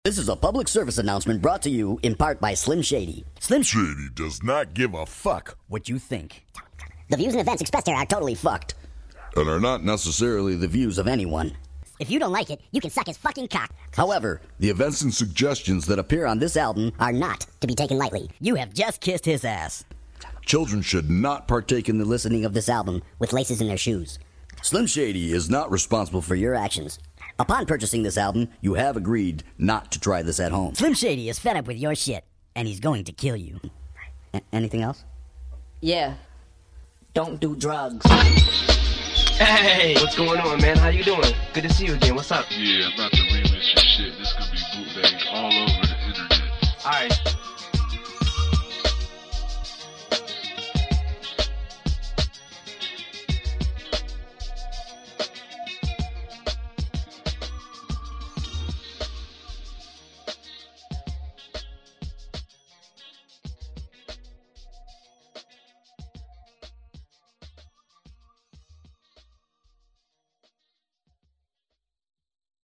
This is a public service announcement brought to you in part by Slim Shady. Slim Shady does not give a fuck what you think. The views and events expressed here are totally fucked. And are not necessarily the views of anyone. If you don't like it, you can suck his fucking cock. However, the events and suggestions that appear on this album are not to be taken lightly. You have just kissed his ass. Children should not partake in the listening of this album with laces in their shoes. Slim Shady is not responsible for your actions. Upon purchasing this album, you have agreed not to try this at home. Slim Shady is fed up with your shit, and he's going to kill you. Anything else? Yeah. Don't do drugs. Hey, what's going on, man? How you doing? Good to see you again. What's up? Yeah, I'm about to remix your shit. This could be bootleg all over the internet. Alright.